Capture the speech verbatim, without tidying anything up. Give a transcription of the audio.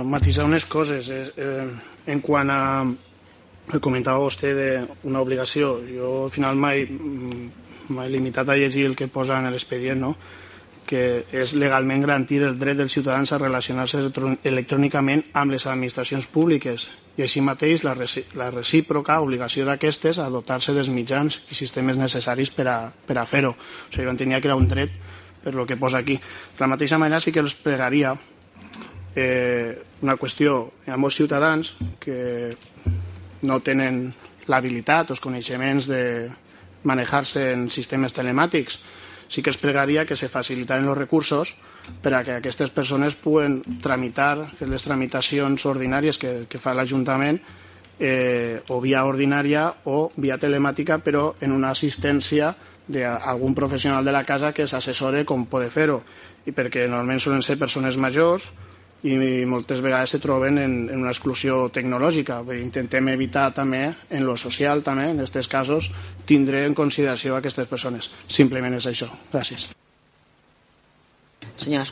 matisar unes coses. En quant a... comentava vostè d'una obligació. Jo al final mai m'he limitat a llegir el que posa en l'expedient, no? Que és legalment garantir el dret dels ciutadans a relacionar-se electrònicament amb les administracions públiques i així mateix la recíproca obligació d'aquestes a dotar-se dels mitjans i sistemes necessaris per a fer-ho. O sigui, jo entenia que era un dret per el que posa aquí. De la mateixa manera sí que els pregaria una qüestió. Hi ha molts ciutadans que no tenen l'habilitat o els coneixements de manejar-se en sistemes telemàtics. Sí que els pregaria que se facilitaren els recursos per a que aquestes persones puguen tramitar, fer les tramitacions ordinàries que fa l'Ajuntament o via ordinària o via telemàtica, però en una assistència d'algun professional de la casa que s'assessore com poder fer-ho. I perquè normalment solen ser persones majors i moltes vegades se troben en una exclusió tecnològica. Intentem evitar també, en lo social també, en aquests casos, tindre en consideració aquestes persones. Simplement és això. Gràcies. Senyor